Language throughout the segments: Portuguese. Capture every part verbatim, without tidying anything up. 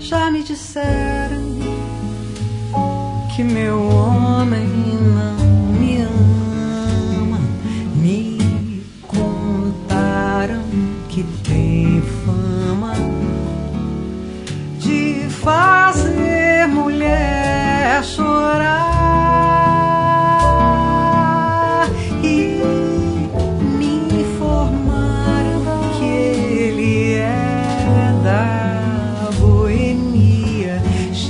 Já me disseram que meu homem não me ama. Me contaram que tem fama de fazer mulher chorar. E me informaram que ele é da boemia.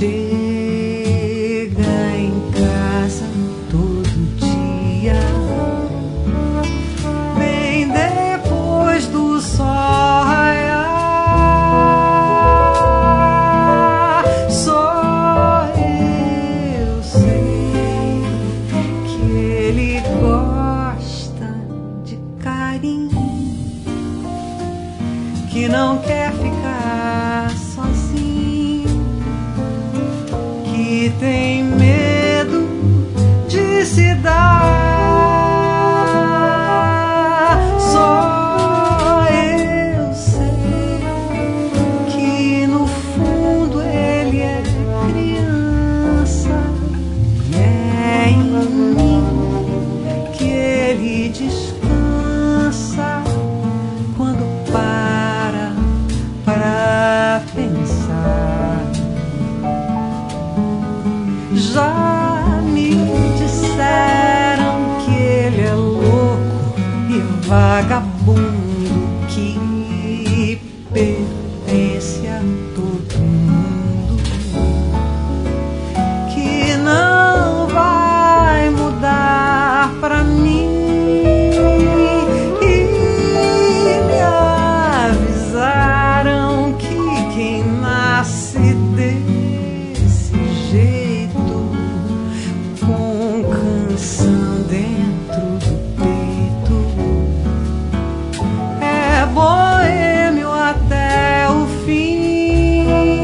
Chega em casa todo dia, bem depois do sol raiar. Só eu sei que ele gosta de carinho, que não quer ficar sozinho, que tem medo de se dar. Só eu sei que no fundo ele é criança, e é em mim que ele descansa quando para para pensar. Já me disseram que ele é louco e vagabundo, que pertence a todo mundo, que não vai mudar pra mim. E me avisaram que quem nasce desse jeito, com canção dentro do peito, é boêmio até o fim.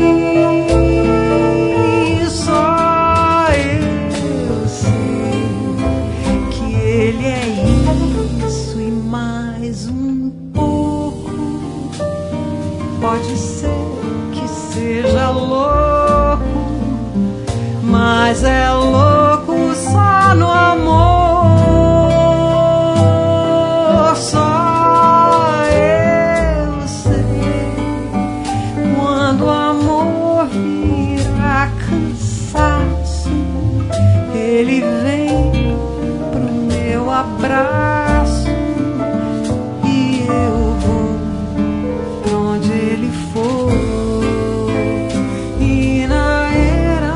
Só eu sei que ele é isso e mais um pouco. Pode ser que seja louco, mas é louco só no amor. Só eu sei quando o amor vira cansaço, ele vem pro meu abraço e eu vou pra onde ele for. E na era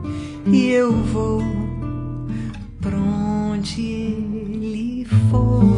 e eu vou pra onde ele for.